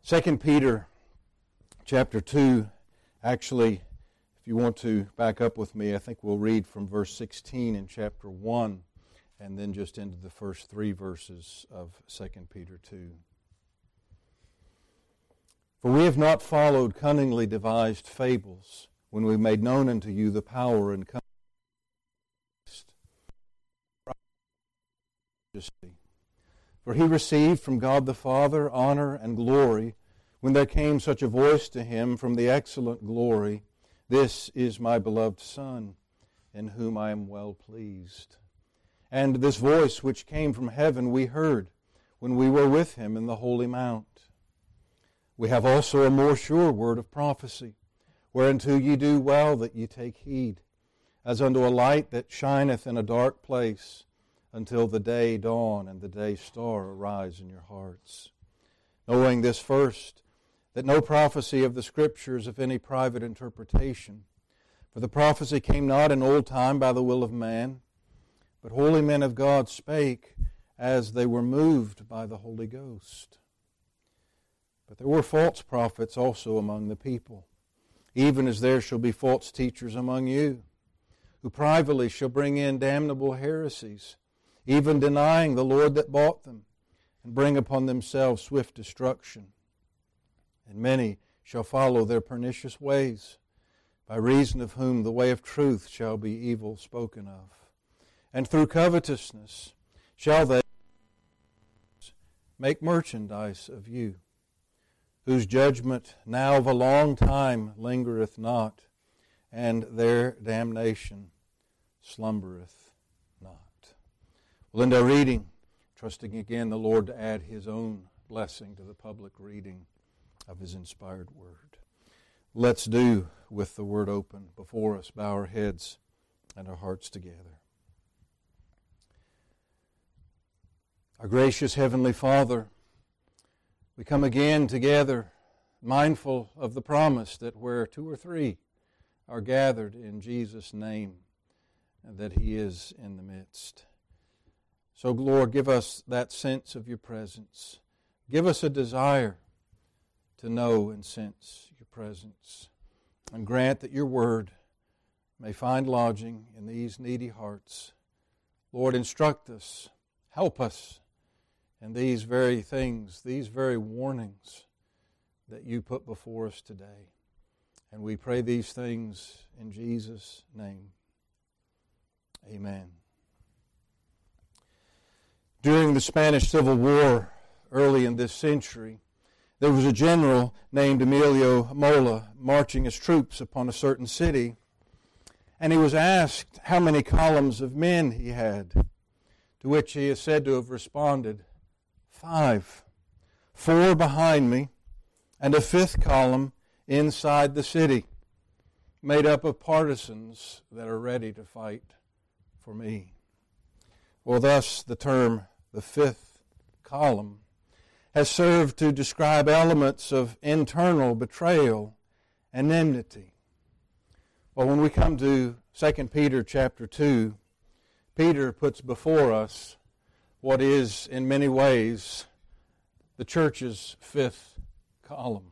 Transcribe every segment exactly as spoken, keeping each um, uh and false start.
Second Peter chapter two, actually, if you want to back up with me, I think we'll read from verse sixteen in chapter one and then just into the first three verses of Second Peter two. For we have not followed cunningly devised fables when we made known unto you the power and coming of Christ. For he received from God the Father honor and glory when there came such a voice to him from the excellent glory, This is my beloved Son, in whom I am well pleased. And this voice which came from heaven we heard when we were with him in the holy mount. We have also a more sure word of prophecy, whereunto ye do well that ye take heed, as unto a light that shineth in a dark place, until the day dawn and the day star arise in your hearts. Knowing this first, that no prophecy of the Scriptures of any private interpretation, for the prophecy came not in old time by the will of man, but holy men of God spake as they were moved by the Holy Ghost. But there were false prophets also among the people, even as there shall be false teachers among you, who privately shall bring in damnable heresies, even denying the Lord that bought them, and bring upon themselves swift destruction. And many shall follow their pernicious ways, by reason of whom the way of truth shall be evil spoken of. And through covetousness shall they make merchandise of you, whose judgment now of a long time lingereth not, and their damnation slumbereth not. We'll end our reading, trusting again the Lord to add His own blessing to the public reading of His inspired Word. Let's do with the Word open before us, bow our heads and our hearts together. Our gracious Heavenly Father, we come again together, mindful of the promise that where two or three are gathered in Jesus' name, that He is in the midst. So, Lord, give us that sense of your presence. Give us a desire to know and sense your presence. And grant that your word may find lodging in these needy hearts. Lord, instruct us, help us in these very things, these very warnings that you put before us today. And we pray these things in Jesus' name. Amen. During the Spanish Civil War, early in this century, there was a general named Emilio Mola marching his troops upon a certain city, and he was asked how many columns of men he had, to which he is said to have responded, Five. Four behind me, and a fifth column inside the city, made up of partisans that are ready to fight for me. Well, thus the term, the fifth column, has served to describe elements of internal betrayal and enmity. Well, when we come to Second Peter chapter two, Peter puts before us what is, in many ways, the church's fifth column: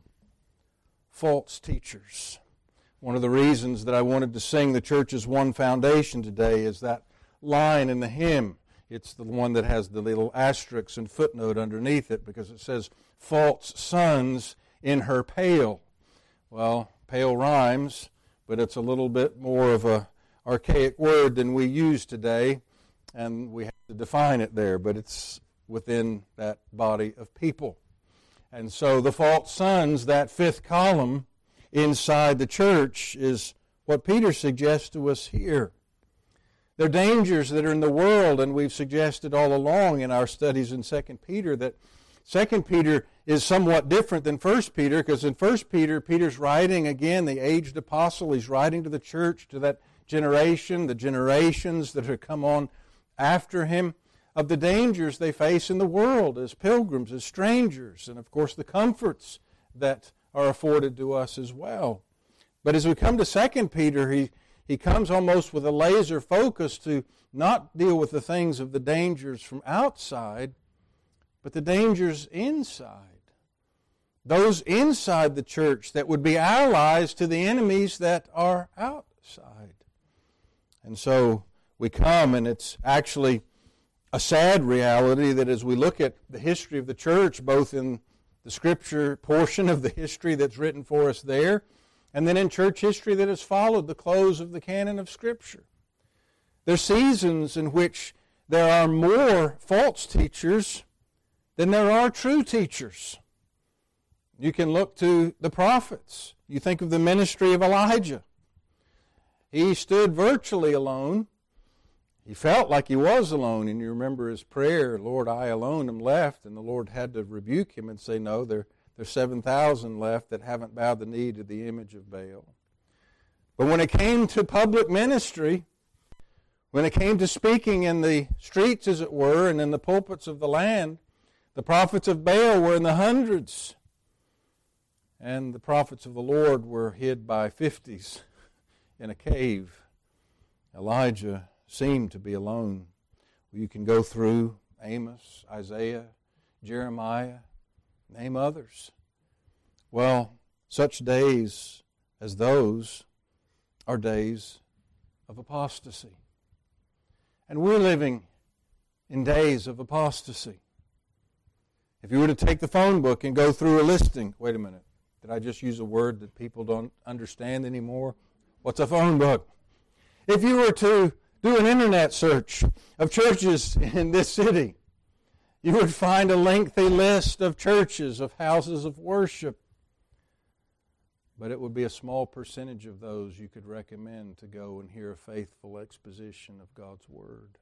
false teachers. One of the reasons that I wanted to sing the church's one foundation today is that line in the hymn. It's the one that has the little asterisk and footnote underneath it, because it says, false sons in her pale. Well, pale rhymes, but it's a little bit more of a archaic word than we use today, and we have to define it there, but it's within that body of people. And so the false sons, that fifth column inside the church, is what Peter suggests to us here. There are dangers that are in the world, and we've suggested all along in our studies in Second Peter that Second Peter is somewhat different than First Peter, because in First Peter, Peter's writing, again, the aged apostle, he's writing to the church, to that generation, the generations that have come on after him, of the dangers they face in the world as pilgrims, as strangers, and of course the comforts that are afforded to us as well. But as we come to Second Peter, he He comes almost with a laser focus to not deal with the things of the dangers from outside, but the dangers inside. those inside the church that would be allies to the enemies that are outside. And so we come, and it's actually a sad reality that as we look at the history of the church, both in the Scripture portion of the history that's written for us there, and then in church history that has followed the close of the canon of Scripture, there are seasons in which there are more false teachers than there are true teachers. You can look to the prophets. You think of the ministry of Elijah. He stood virtually alone. He felt like he was alone, and you remember his prayer, Lord, I alone am left, and the Lord had to rebuke him and say, no, there, there's seven thousand left that haven't bowed the knee to the image of Baal. But when it came to public ministry, when it came to speaking in the streets, as it were, and in the pulpits of the land, the prophets of Baal were in the hundreds, and the prophets of the Lord were hid by fifties in a cave. Elijah seemed to be alone. You can go through Amos, Isaiah, Jeremiah, name others. Well, such days as those are days of apostasy. And we're living in days of apostasy. If you were to take the phone book and go through a listing, wait a minute, did I just use a word that people don't understand anymore? What's a phone book? If you were to do an internet search of churches in this city, you would find a lengthy list of churches, of houses of worship. But it would be a small percentage of those you could recommend to go and hear a faithful exposition of God's Word.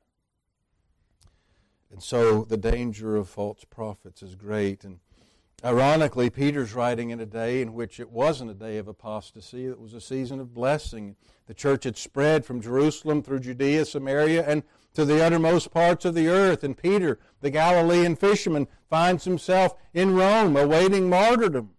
And so the danger of false prophets is great. And ironically, Peter's writing in a day in which it wasn't a day of apostasy. It was a season of blessing. The church had spread from Jerusalem through Judea, Samaria, and to the uttermost parts of the earth. And Peter, the Galilean fisherman, finds himself in Rome awaiting martyrdom.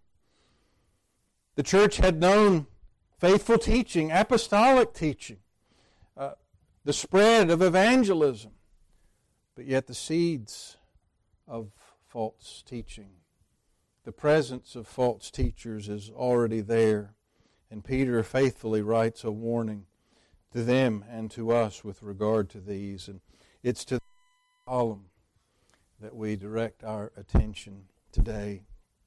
The church had known faithful teaching, apostolic teaching, uh, the spread of evangelism, but yet the seeds of false teaching, the presence of false teachers is already there. And Peter faithfully writes a warning to them and to us with regard to these. And it's to the column that we direct our attention today.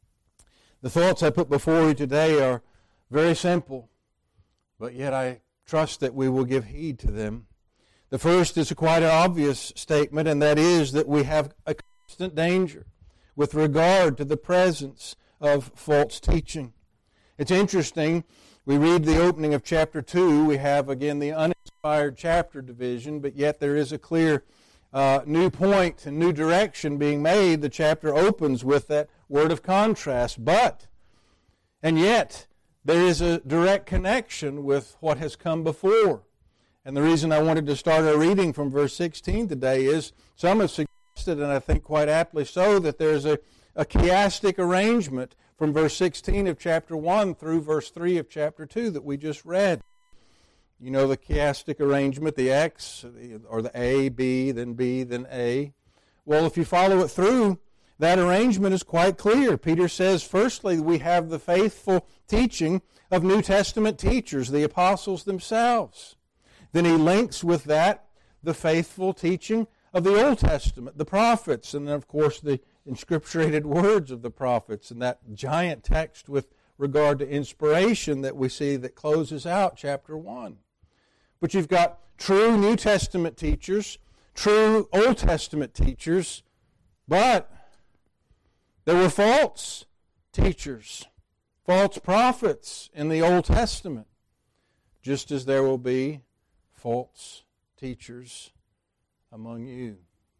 The thoughts I put before you today are very simple, but yet I trust that we will give heed to them. The first is a quite obvious statement, and that is that we have a constant danger with regard to the presence of false teaching. It's interesting, we read the opening of chapter two, we have again the uninspired chapter division, but yet there is a clear uh, new point and new direction being made. The chapter opens with that word of contrast, but, and yet, there is a direct connection with what has come before. And the reason I wanted to start our reading from verse sixteen today is some have suggested, and I think quite aptly so, that there's a, a chiastic arrangement from verse sixteen of chapter one through verse three of chapter two that we just read. You know the chiastic arrangement, the X, or the A, B, then B, then A. Well, if you follow it through, that arrangement is quite clear. Peter says, firstly, we have the faithful teaching of New Testament teachers, the apostles themselves. Then he links with that the faithful teaching of the Old Testament, the prophets, and then, of course, the inscripturated words of the prophets, and that giant text with regard to inspiration that we see that closes out chapter one. But you've got true New Testament teachers, true Old Testament teachers, but there were false teachers, false prophets in the Old Testament, just as there will be false teachers among you.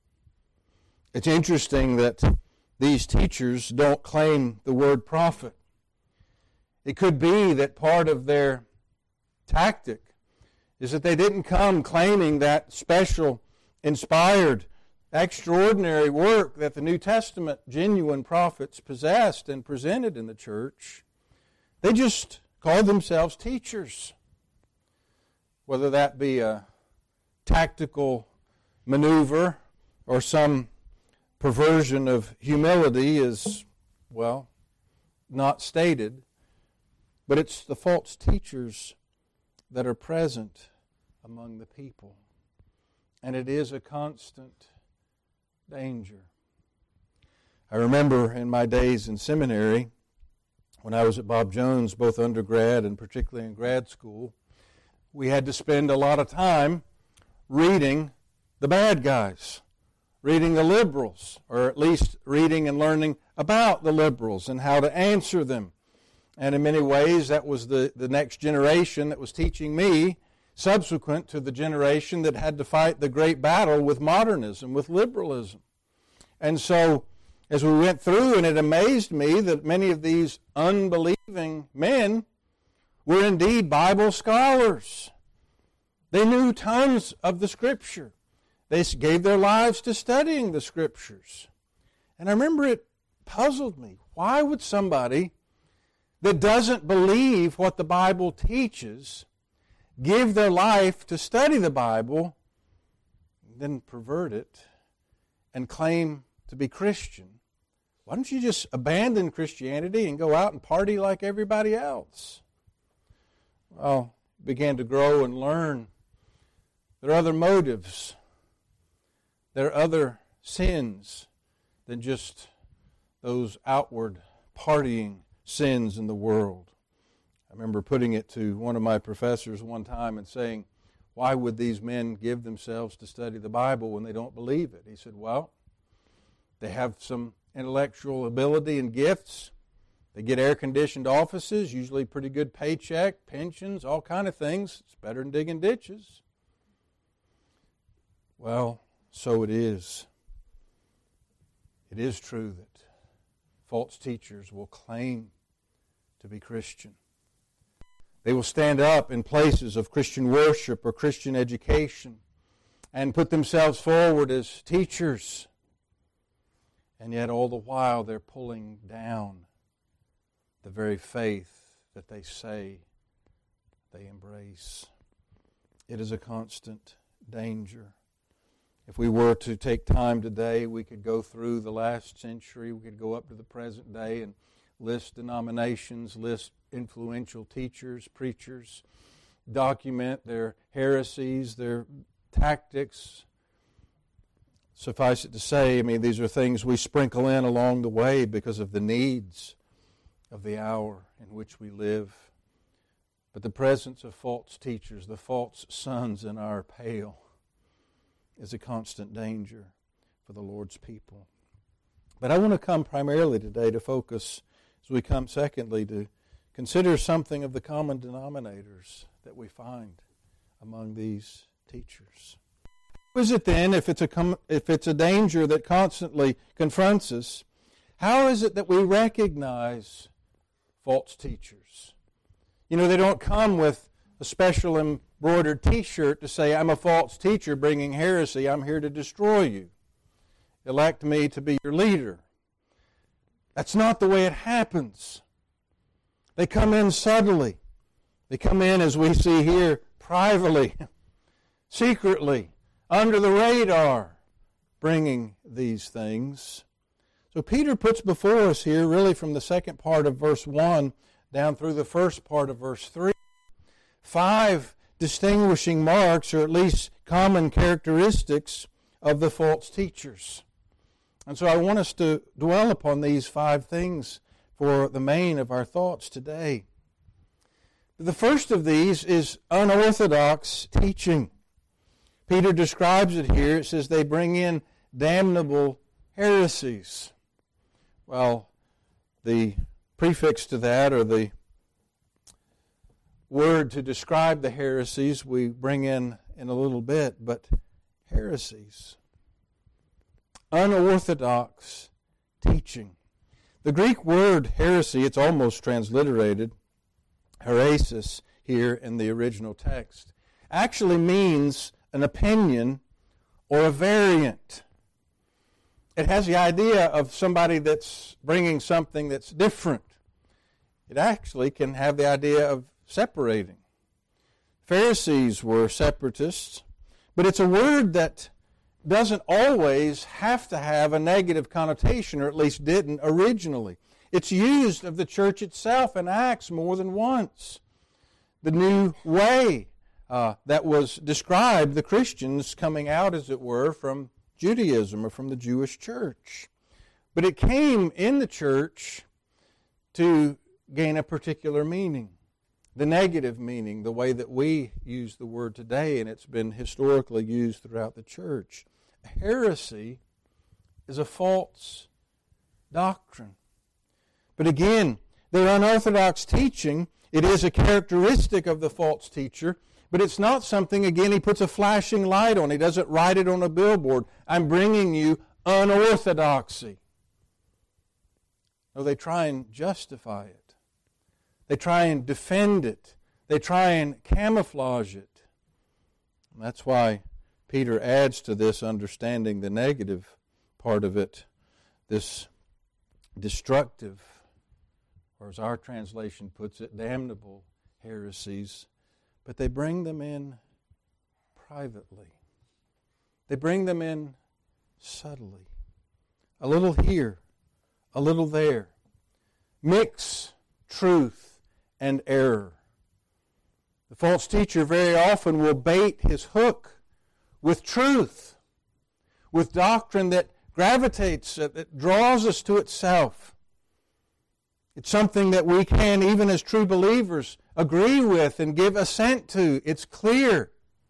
It's interesting that these teachers don't claim the word prophet. It could be that part of their tactic is that they didn't come claiming that special, inspired, extraordinary work that the New Testament genuine prophets possessed and presented in the church. They just called themselves teachers. Whether that be a tactical maneuver or some perversion of humility is, well, not stated, but it's the false teachers that are present among the people. And it is a constant danger. I remember in my days in seminary, when I was at Bob Jones, both undergrad and particularly in grad school, we had to spend a lot of time reading the bad guys, reading the liberals, or at least reading and learning about the liberals and how to answer them. And in many ways, that was the, the next generation that was teaching me, subsequent to the generation that had to fight the great battle with modernism, with liberalism. And so, as we went through, and it amazed me that many of these unbelieving men were indeed Bible scholars. They knew tons of the Scripture. They gave their lives to studying the Scriptures. And I remember it puzzled me. Why would somebody that doesn't believe what the Bible teaches give their life to study the Bible, then pervert it and claim to be Christian? Why don't you just abandon Christianity and go out and party like everybody else? Well, began to grow and learn. There are other motives. There are other sins than just those outward partying sins in the world. I remember putting it to one of my professors one time and saying, why would these men give themselves to study the Bible when they don't believe it? He said, well, they have some intellectual ability and gifts. They get air-conditioned offices, usually pretty good paycheck, pensions, all kind of things. It's better than digging ditches. Well, so it is. It is true that false teachers will claim to be Christian. They will stand up in places of Christian worship or Christian education and put themselves forward as teachers. And yet all the while they're pulling down the very faith that they say they embrace. It is a constant danger. If we were to take time today, we could go through the last century, we could go up to the present day and list denominations, list influential teachers, preachers, document their heresies, their tactics. Suffice it to say, I mean, these are things we sprinkle in along the way because of the needs of the hour in which we live. But the presence of false teachers, the false sons in our pale, is a constant danger for the Lord's people. But I want to come primarily today to focus, as we come secondly, to consider something of the common denominators that we find among these teachers. How is it then, if it's a com- if it's a danger that constantly confronts us, how is it that we recognize false teachers? You know, they don't come with a special embroidered T-shirt to say, I'm a false teacher bringing heresy, I'm here to destroy you. Elect me to be your leader. That's not the way it happens. They come in subtly. They come in, as we see here, privately, secretly, under the radar, bringing these things. So Peter puts before us here, really from the second part of verse one down through the first part of verse three, five distinguishing marks, or at least common characteristics, of the false teachers. And so I want us to dwell upon these five things for the main of our thoughts today. The first of these is unorthodox teaching. Peter describes it here. It says they bring in damnable heresies. Well, the prefix to that, or the word to describe the heresies, we bring in in a little bit, but heresies. Unorthodox teaching. The Greek word heresy, it's almost transliterated, heresis, here in the original text, actually means an opinion or a variant. It has the idea of somebody that's bringing something that's different. It actually can have the idea of separating. Pharisees were separatists, but it's a word that doesn't always have to have a negative connotation, or at least didn't originally. It's used of the church itself in Acts more than once. The new way uh, that was described, the Christians coming out, as it were, from Judaism or from the Jewish church. But it came in the church to gain a particular meaning. The negative meaning, the way that we use the word today, and it's been historically used throughout the church. Heresy is a false doctrine. But again, their unorthodox teaching, it is a characteristic of the false teacher, but it's not something, again, he puts a flashing light on. He doesn't write it on a billboard. I'm bringing you unorthodoxy. No, they try and justify it. They try and defend it. They try and camouflage it. And that's why Peter adds to this understanding the negative part of it, this destructive, or as our translation puts it, damnable heresies. But they bring them in privately. They bring them in subtly. A little here, a little there. Mix truth and error. The false teacher very often will bait his hook with truth, with doctrine that gravitates, that draws us to itself. It's something that we can, even as true believers, agree with and give assent to. It's clear.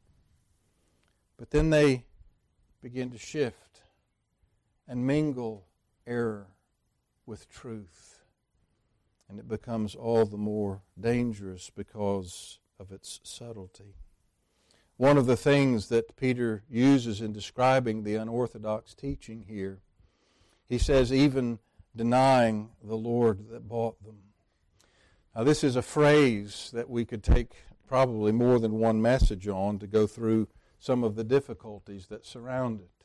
But then they begin to shift and mingle error with truth. And it becomes all the more dangerous because of its subtlety. One of the things that Peter uses in describing the unorthodox teaching here, he says, even denying the Lord that bought them. Now, this is a phrase that we could take probably more than one message on to go through some of the difficulties that surround it.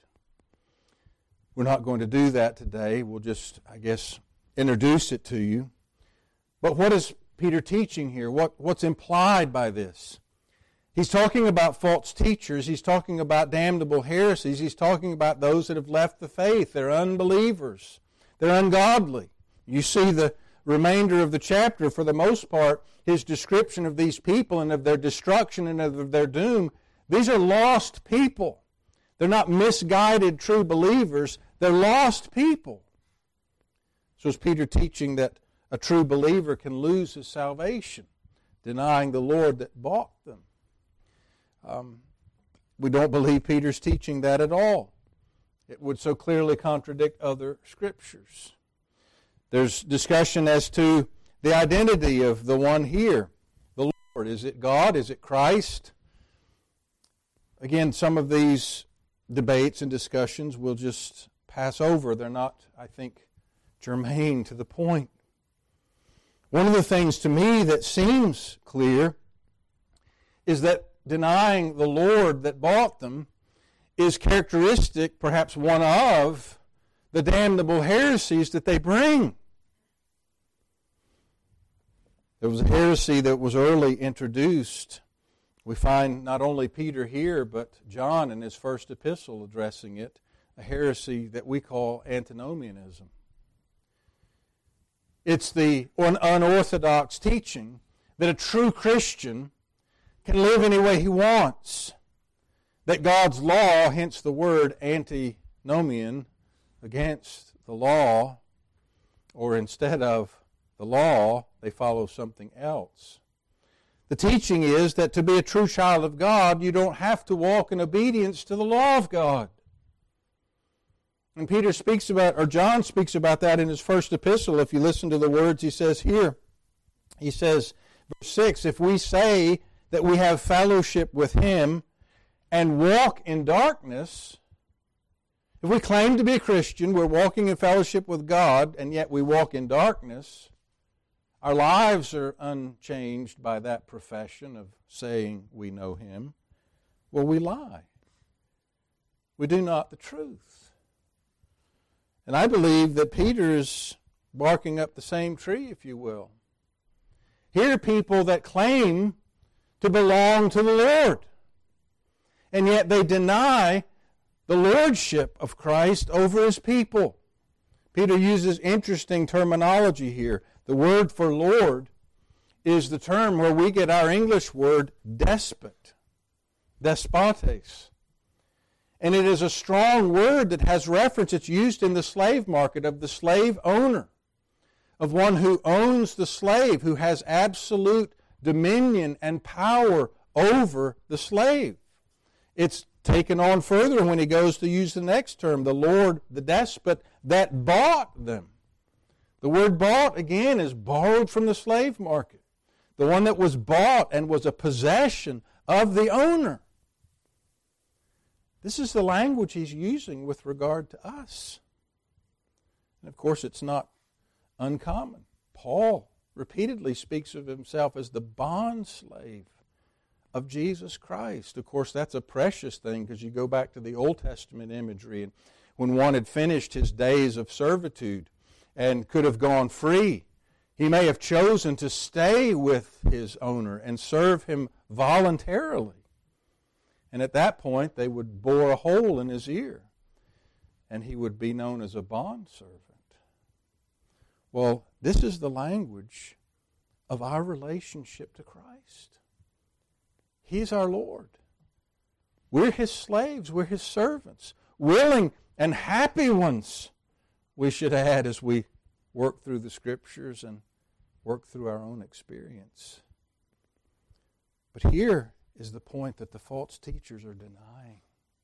We're not going to do that today. We'll just, I guess, introduce it to you. But what is Peter teaching here? What, what's implied by this? He's talking about false teachers. He's talking about damnable heresies. He's talking about those that have left the faith. They're unbelievers. They're ungodly. You see the remainder of the chapter, for the most part, his description of these people and of their destruction and of their doom. These are lost people. They're not misguided true believers. They're lost people. So is Peter teaching that a true believer can lose his salvation, denying the Lord that bought them? Um, we don't believe Peter's teaching that at all. It would so clearly contradict other scriptures. There's discussion as to the identity of the one here, the Lord. Is it God? Is it Christ? Again, some of these debates and discussions we'll just pass over. They're not, I think, germane to the point. One of the things to me that seems clear is that denying the Lord that bought them is characteristic, perhaps one of, the damnable heresies that they bring. There was a heresy that was early introduced. We find not only Peter here, but John in his first epistle addressing it, a heresy that we call antinomianism. It's the unorthodox teaching that a true Christian can live any way he wants. That God's law, hence the word antinomian, against the law, or instead of the law, they follow something else. The teaching is that to be a true child of God, you don't have to walk in obedience to the law of God. And Peter speaks about, or John speaks about that in his first epistle. If you listen to the words he says here, he says, verse six, if we say that we have fellowship with Him and walk in darkness, if we claim to be a Christian, we're walking in fellowship with God, and yet we walk in darkness, our lives are unchanged by that profession of saying we know Him, well, we lie. We do not the truth. And I believe that Peter is barking up the same tree, if you will. Here are people that claim to belong to the Lord, and yet they deny the lordship of Christ over His people. Peter uses interesting terminology here. The word for Lord is the term where we get our English word despot, despotes. And it is a strong word that has reference. It's used in the slave market of the slave owner, of one who owns the slave, who has absolute dominion and power over the slave. It's taken on further when he goes to use the next term, the Lord, the despot that bought them. The word bought, again, is borrowed from the slave market. The one that was bought and was a possession of the owner. This is the language he's using with regard to us. And of course, it's not uncommon. Paul repeatedly speaks of himself as the bond slave of Jesus Christ. Of course, that's a precious thing because you go back to the Old Testament imagery, and when one had finished his days of servitude and could have gone free, he may have chosen to stay with his owner and serve him voluntarily. And at that point, they would bore a hole in his ear, and he would be known as a bondservant. Well, this is the language of our relationship to Christ. He's our Lord. We're His slaves. We're His servants. Willing and happy ones, we should add as we work through the Scriptures and work through our own experience. But here is the point that the false teachers are denying.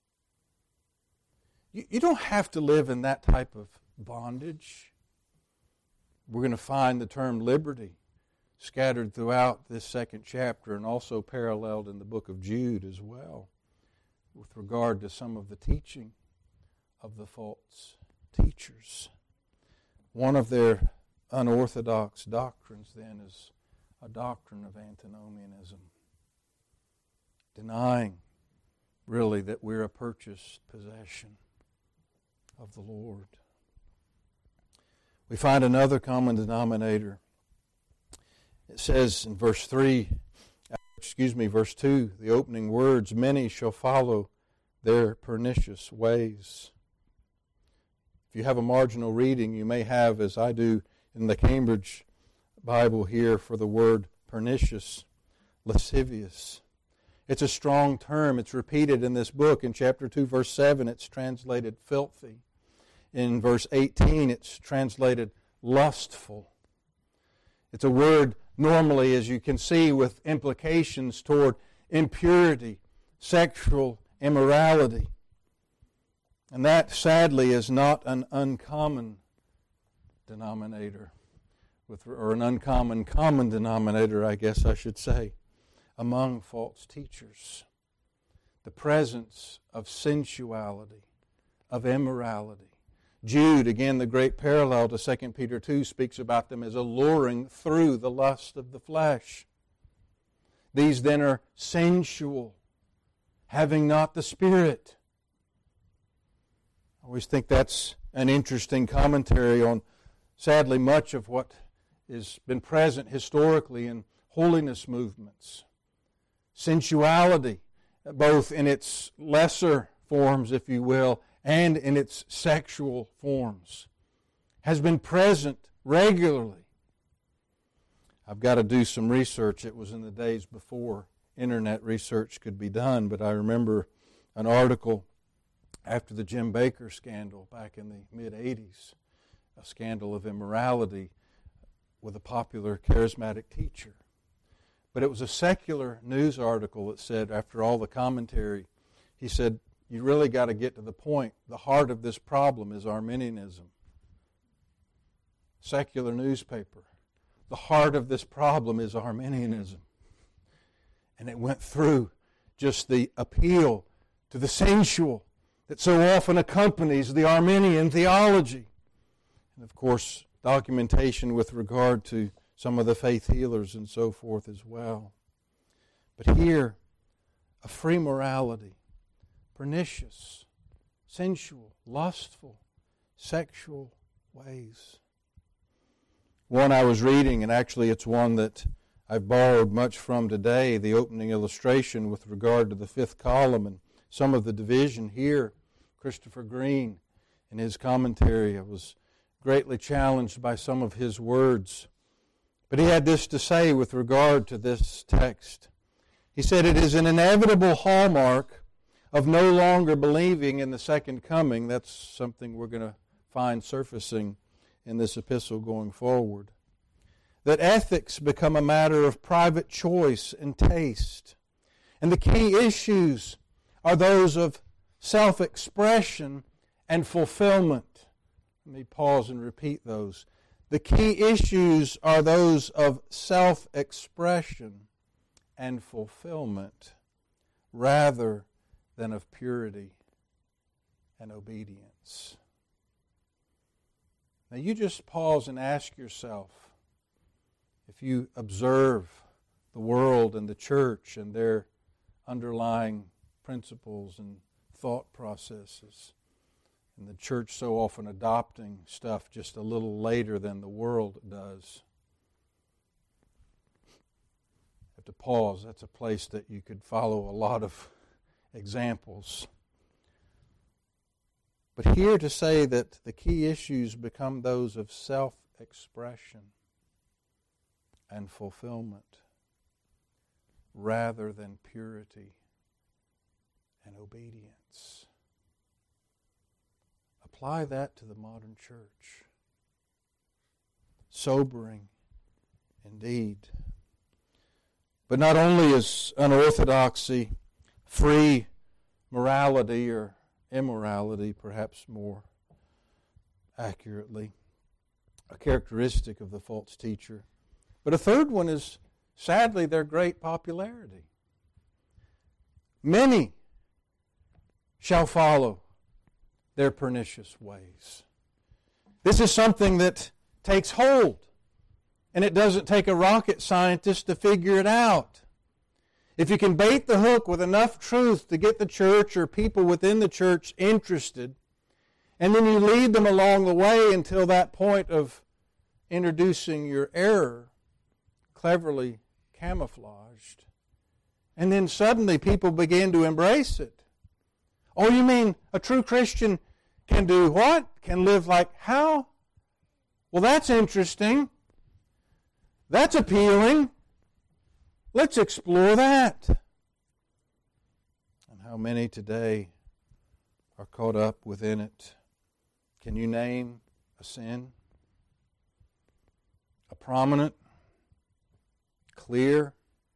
You, you don't have to live in that type of bondage. We're going to find the term liberty scattered throughout this second chapter and also paralleled in the book of Jude as well with regard to some of the teaching of the false teachers. One of their unorthodox doctrines then is a doctrine of antinomianism, denying really that we're a purchased possession of the Lord. We find another common denominator. It says in verse three, excuse me, verse two, the opening words, many shall follow their pernicious ways. If you have a marginal reading, you may have, as I do in the Cambridge Bible here, for the word pernicious, lascivious. It's a strong term. It's repeated in this book. In chapter two, verse seven, it's translated filthy. In verse eighteen, it's translated lustful. It's a word normally, as you can see, with implications toward impurity, sexual immorality. And that, sadly, is not an uncommon denominator, with, or an uncommon common denominator, I guess I should say, among false teachers. The presence of sensuality, of immorality. Jude, again, the great parallel to Second Peter two, speaks about them as alluring through the lust of the flesh. These then are sensual, having not the Spirit. I always think that's an interesting commentary on, sadly, much of what has been present historically in holiness movements. Sensuality, both in its lesser forms, if you will, and in its sexual forms, has been present regularly. I've got to do some research. It was in the days before internet research could be done, but I remember an article after the Jim Bakker scandal back in the mid-eighties, a scandal of immorality with a popular charismatic teacher. But it was a secular news article that said, after all the commentary, he said, you really got to get to the point. The heart of this problem is Arminianism. Secular newspaper. The heart of this problem is Arminianism. And it went through just the appeal to the sensual that so often accompanies the Arminian theology. And of course, documentation with regard to some of the faith healers and so forth as well. But here, a free morality, pernicious, sensual, lustful, sexual ways. One I was reading, and actually it's one that I've borrowed much from today, the opening illustration with regard to the fifth column and some of the division here. Christopher Green, in his commentary, I was greatly challenged by some of his words. But he had this to say with regard to this text. He said, "It is an inevitable hallmark of no longer believing in the second coming." That's something we're going to find surfacing in this epistle going forward. That ethics become a matter of private choice and taste. And the key issues are those of self-expression and fulfillment. Let me pause and repeat those. The key issues are those of self-expression and fulfillment rather than of purity and obedience. Now you just pause and ask yourself, if you observe the world and the church and their underlying principles and thought processes, and the church so often adopting stuff just a little later than the world does. You have to pause. That's a place that you could follow a lot of examples. But here to say that the key issues become those of self-expression and fulfillment rather than purity and obedience. Apply that to the modern church. Sobering indeed. But not only is unorthodoxy, free morality or immorality, perhaps more accurately, a characteristic of the false teacher, but a third one is, sadly, their great popularity. Many shall follow their pernicious ways. This is something that takes hold, and it doesn't take a rocket scientist to figure it out. If you can bait the hook with enough truth to get the church or people within the church interested, and then you lead them along the way until that point of introducing your error, cleverly camouflaged, and then suddenly people begin to embrace it. Oh, you mean a true Christian can do what? Can live like how? Well, that's interesting. That's appealing. Let's explore that. And how many today are caught up within it? Can you name a sin? A prominent, clear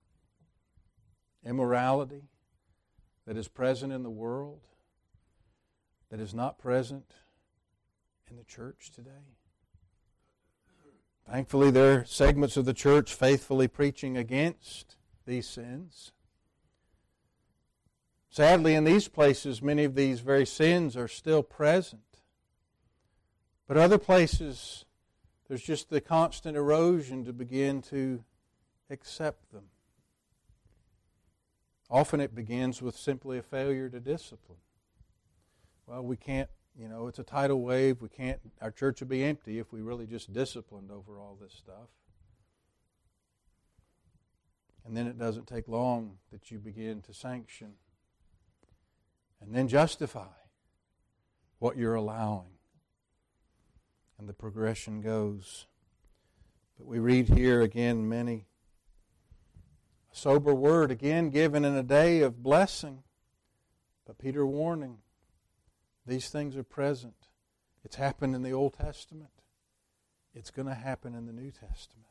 immorality that is present in the world, that is not present in the church today? Thankfully, there are segments of the church faithfully preaching against these sins. Sadly, in these places, many of these very sins are still present. But other places, there's just the constant erosion to begin to accept them. Often it begins with simply a failure to discipline. Well, we can't, you know, it's a tidal wave. We can't, our church would be empty if we really just disciplined over all this stuff. And then it doesn't take long that you begin to sanction and then justify what you're allowing. And the progression goes. But we read here again many, a sober word again given in a day of blessing. But Peter warning, these things are present. It's happened in the Old Testament. It's going to happen in the New Testament.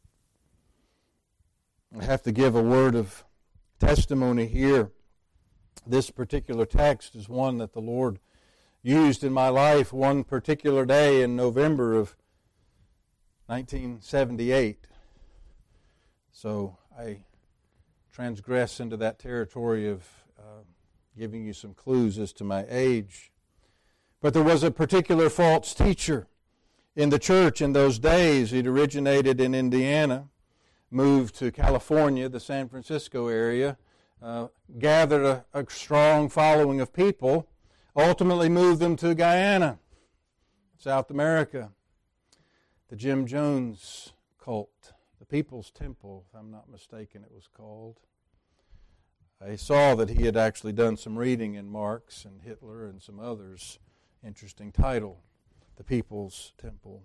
I have to give a word of testimony here. This particular text is one that the Lord used in my life one particular day in November of nineteen seventy-eight. So I transgress into that territory of uh, giving you some clues as to my age. But there was a particular false teacher in the church in those days. He'd originated in Indiana, moved to California, the San Francisco area, uh, gathered a, a strong following of people, ultimately moved them to Guyana, South America. The Jim Jones cult, the People's Temple, if I'm not mistaken it was called. I saw that he had actually done some reading in Marx and Hitler and some others. Interesting title, the people's temple.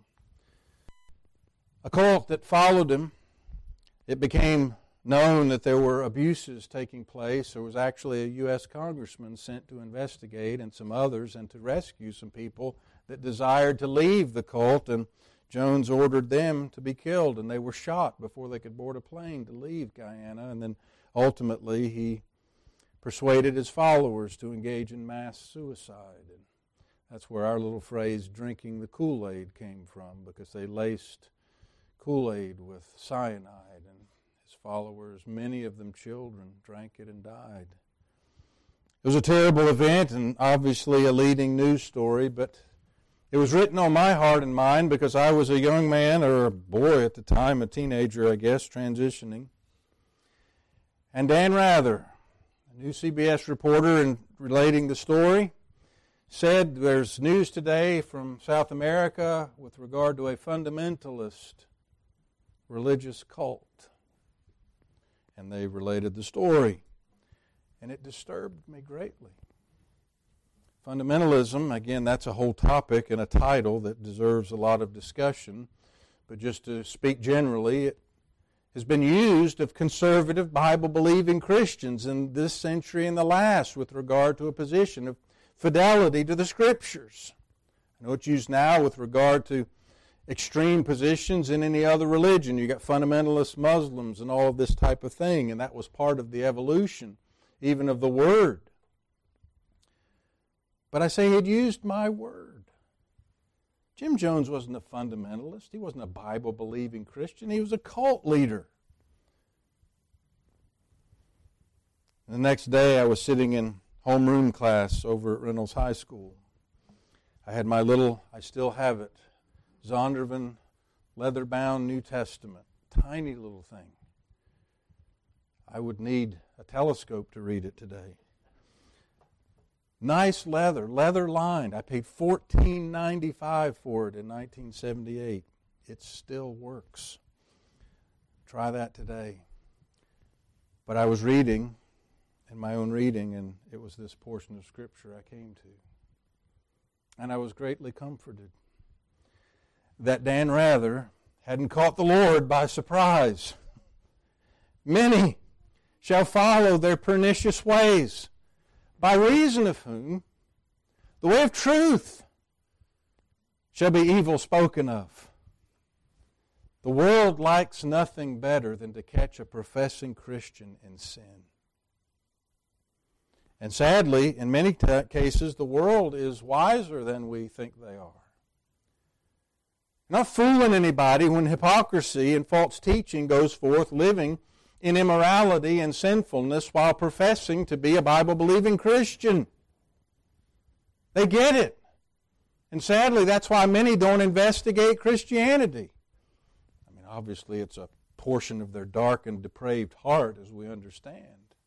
A cult that followed him, it became known that there were abuses taking place. There was actually a U S congressman sent to investigate, and some others, and to rescue some people that desired to leave the cult, and Jones ordered them to be killed, and they were shot before they could board a plane to leave Guyana, and then ultimately he persuaded his followers to engage in mass suicide. And that's where our little phrase, drinking the Kool-Aid, came from, because they laced Kool-Aid with cyanide, and his followers, many of them children, drank it and died. It was a terrible event and obviously a leading news story, but it was written on my heart and mind because I was a young man, or a boy at the time, a teenager, I guess, transitioning. And Dan Rather, a new C B S reporter in relating the story, said there's news today from South America with regard to a fundamentalist religious cult. And they related the story. And it disturbed me greatly. Fundamentalism, again, that's a whole topic and a title that deserves a lot of discussion. But just to speak generally, it has been used of conservative Bible-believing Christians in this century and the last with regard to a position of fidelity to the Scriptures. I know it's used now with regard to extreme positions in any other religion. You got fundamentalist Muslims and all of this type of thing, and that was part of the evolution, even of the word. But I say he had used my word. Jim Jones wasn't a fundamentalist. He wasn't a Bible-believing Christian. He was a cult leader. The next day I was sitting in homeroom class over at Reynolds High School. I had my little, I still have it, Zondervan leather-bound New Testament. Tiny little thing. I would need a telescope to read it today. Nice leather, leather lined. I paid fourteen ninety-five for it in nineteen seventy-eight. It still works. Try that today. But I was reading, in my own reading, and it was this portion of Scripture I came to. And I was greatly comforted that Dan Rather hadn't caught the Lord by surprise. Many shall follow their pernicious ways, by reason of whom the way of truth shall be evil spoken of. The world likes nothing better than to catch a professing Christian in sin. And sadly, in many t- cases, the world is wiser than we think they are. Not fooling anybody when hypocrisy and false teaching goes forth, living in immorality and sinfulness while professing to be a Bible-believing Christian. They get it. And sadly, that's why many don't investigate Christianity. I mean, obviously, it's a portion of their dark and depraved heart, as we understand.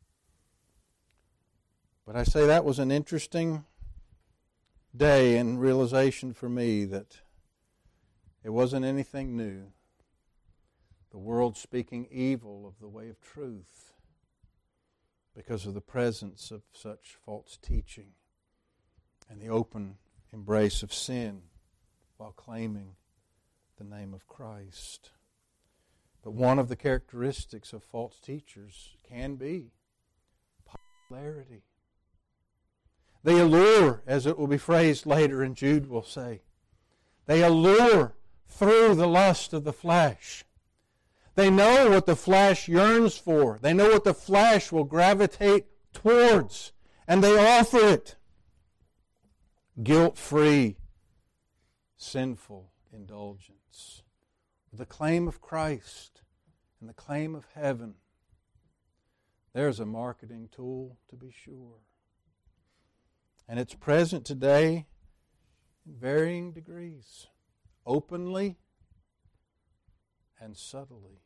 But I say that was an interesting day and realization for me that it wasn't anything new. The world speaking evil of the way of truth because of the presence of such false teaching and the open embrace of sin while claiming the name of Christ. But one of the characteristics of false teachers can be popularity. They allure, as it will be phrased later, and Jude will say, they allure through the lust of the flesh. They know what the flesh yearns for. They know what the flesh will gravitate towards. And they offer it. Guilt-free, sinful indulgence. The claim of Christ and the claim of heaven. There's a marketing tool, to be sure. And it's present today in varying degrees. Openly and subtly.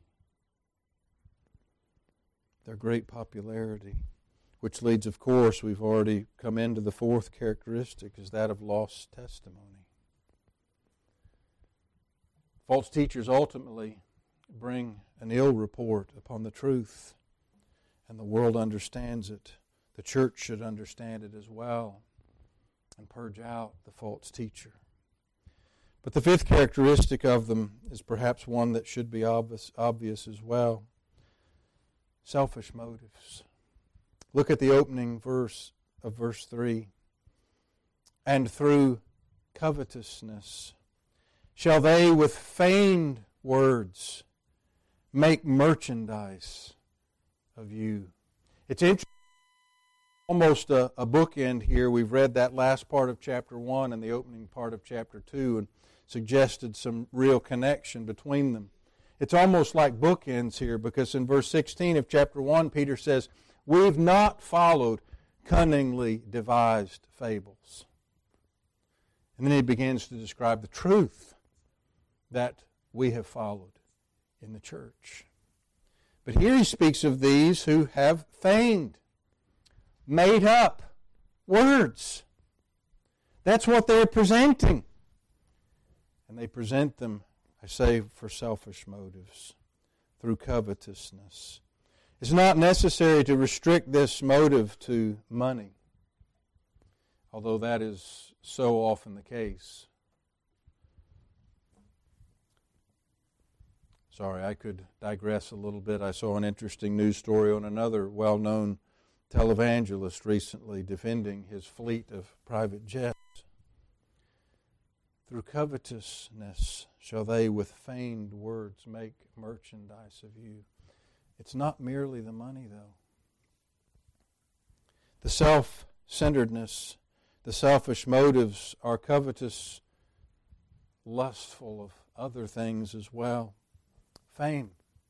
Their great popularity, which leads, of course, we've already come into the fourth characteristic, is that of lost testimony. False teachers ultimately bring an ill report upon the truth, and the world understands it. The church should understand it as well and purge out the false teacher. But the fifth characteristic of them is perhaps one that should be obvious, obvious as well. Selfish motives. Look at the opening verse of verse three. And through covetousness shall they with feigned words make merchandise of you. It's interesting. Almost a, a bookend here. We've read that last part of chapter one and the opening part of chapter two and suggested some real connection between them. It's almost like bookends here, because in verse sixteen of chapter one, Peter says, we've not followed cunningly devised fables. And then he begins to describe the truth that we have followed in the church. But here he speaks of these who have feigned, made up words. That's what they're presenting. And they present them, I say, for selfish motives, through covetousness. It's not necessary to restrict this motive to money, although that is so often the case. Sorry, I could digress a little bit. I saw an interesting news story on another well-known televangelist recently defending his fleet of private jets. Through covetousness shall they with feigned words make merchandise of you. It's not merely the money, though. The self-centeredness, the selfish motives are covetous, lustful of other things as well. Fame.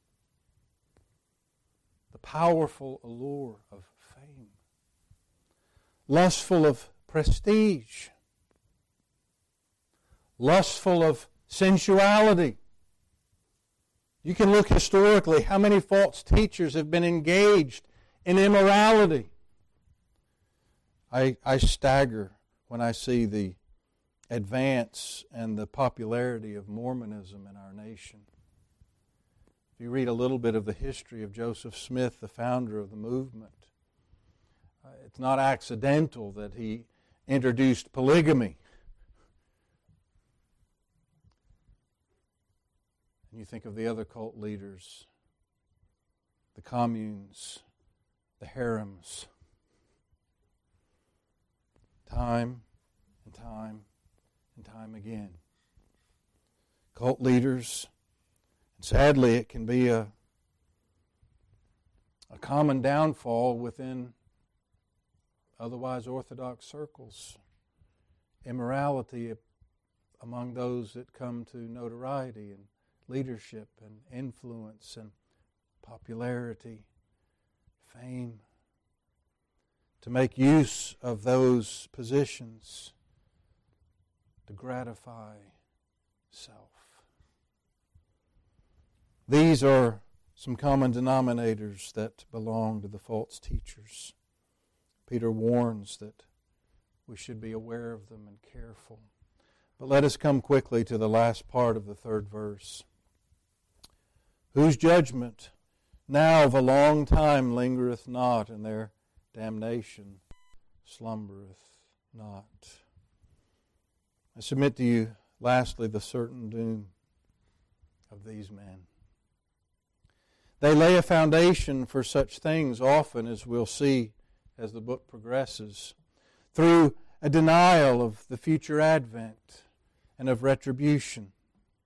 The powerful allure of fame. Lustful of prestige. Lustful of sensuality. You can look historically how many false teachers have been engaged in immorality. I, I stagger when I see the advance and the popularity of Mormonism in our nation. If you read a little bit of the history of Joseph Smith, the founder of the movement, uh, it's not accidental that he introduced polygamy. And you think of the other cult leaders, the communes, the harems. Time and time and time again. Cult leaders. Sadly, it can be a, a common downfall within otherwise orthodox circles. Immorality among those that come to notoriety and leadership and influence and popularity, fame. To make use of those positions to gratify self. These are some common denominators that belong to the false teachers. Peter warns that we should be aware of them and careful. But let us come quickly to the last part of the third verse. Whose judgment now of a long time lingereth not, and their damnation slumbereth not. I submit to you, lastly, the certain doom of these men. They lay a foundation for such things often, as we'll see as the book progresses, through a denial of the future advent and of retribution.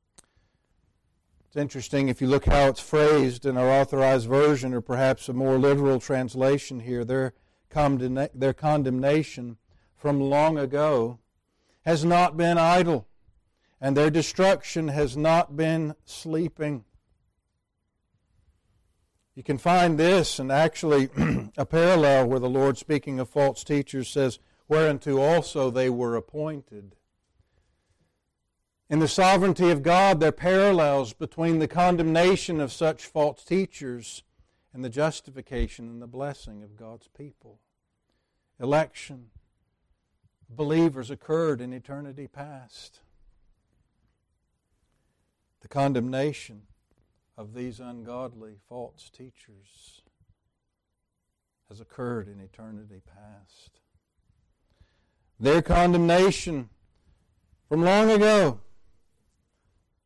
It's interesting, if you look how it's phrased in our authorized version, or perhaps a more literal translation here, their, condemna- their condemnation from long ago has not been idle, and their destruction has not been sleeping. You can find this, and actually a parallel where the Lord, speaking of false teachers, says, whereunto also they were appointed. In the sovereignty of God, there are parallels between the condemnation of such false teachers and the justification and the blessing of God's people. Election, believers occurred in eternity past. The condemnation of these ungodly false teachers has occurred in eternity past. Their condemnation from long ago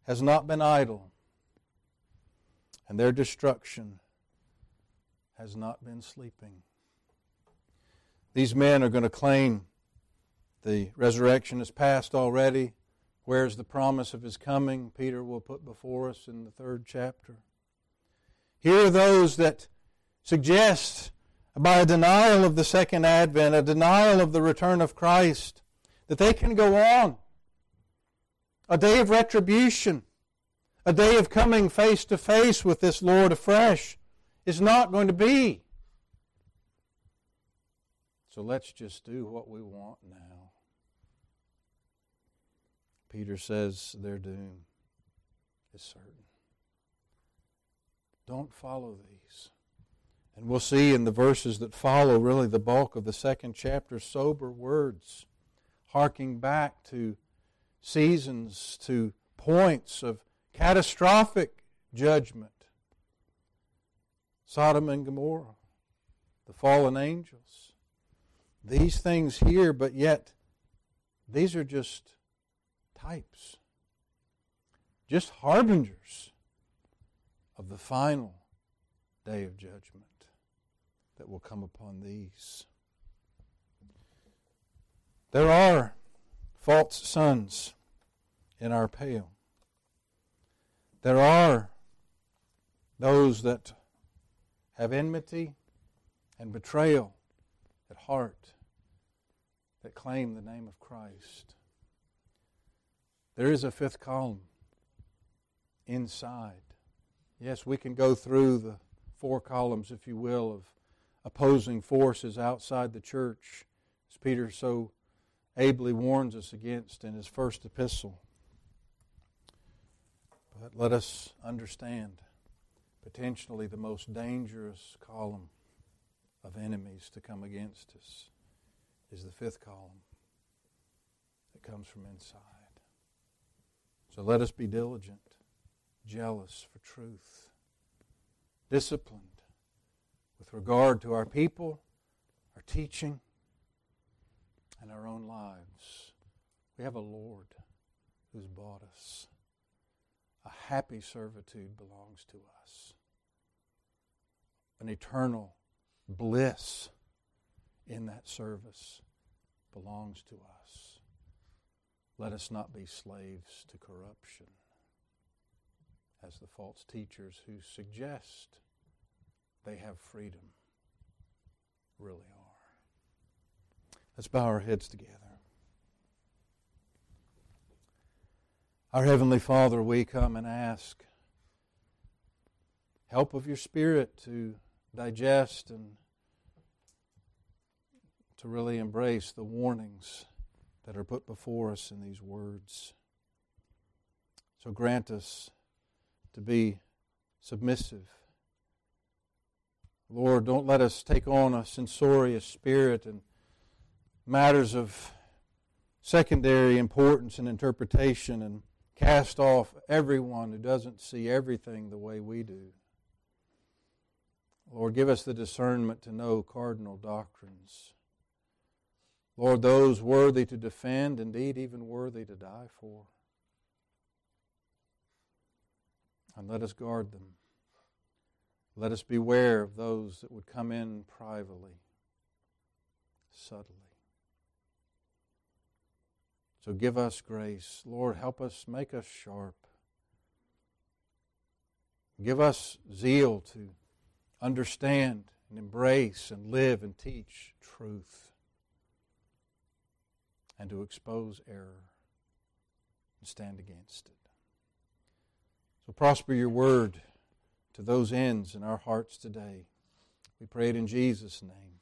has not been idle, and their destruction has not been sleeping. These men are going to claim the resurrection is past already. Where's the promise of His coming? Peter will put before us in the third chapter. Here are those that suggest, by a denial of the second advent, a denial of the return of Christ, that they can go on. A day of retribution, a day of coming face to face with this Lord afresh is not going to be. So let's just do what we want now. Peter says their doom is certain. Don't follow these. And we'll see in the verses that follow, really the bulk of the second chapter, sober words, harking back to seasons, to points of catastrophic judgment. Sodom and Gomorrah, the fallen angels. These things here, but yet these are just types, just harbingers of the final day of judgment that will come upon these. There are false sons in our pale. There are those that have enmity and betrayal at heart that claim the name of Christ. There is a fifth column inside. Yes, we can go through the four columns, if you will, of opposing forces outside the church, as Peter so ably warns us against in his first epistle. But let us understand, potentially the most dangerous column of enemies to come against us is the fifth column that comes from inside. So let us be diligent, jealous for truth, disciplined with regard to our people, our teaching, and our own lives. We have a Lord who's bought us. A happy servitude belongs to us. An eternal bliss in that service belongs to us. Let us not be slaves to corruption, as the false teachers who suggest they have freedom really are. Let's bow our heads together. Our Heavenly Father, we come and ask help of your Spirit to digest and to really embrace the warnings that are put before us in these words. So grant us to be submissive. Lord, don't let us take on a censorious spirit and matters of secondary importance and interpretation and cast off everyone who doesn't see everything the way we do. Lord, give us the discernment to know cardinal doctrines. Lord, those worthy to defend, indeed even worthy to die for. And let us guard them. Let us beware of those that would come in privately, subtly. So give us grace. Lord, help us, make us sharp. Give us zeal to understand and embrace and live and teach truth, and to expose error and stand against it. So prosper your word to those ends in our hearts today. We pray it in Jesus' name.